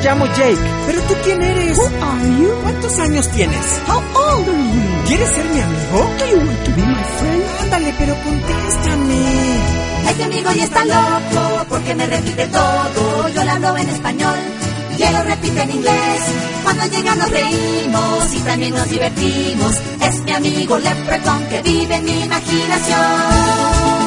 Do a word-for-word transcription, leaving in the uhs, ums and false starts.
llamo Jake. ¿Pero tú quién eres? Who are you? ¿Cuántos años tienes? How old are you? ¿Quieres ser mi amigo? Do you want to be my friend? Ándale, pero contéstame. Este amigo ya está loco porque me repite todo. Yo le hablo en español y él lo repite en inglés. Cuando llega nos reímos y también nos divertimos. Es mi amigo Leprechaun que vive en mi imaginación.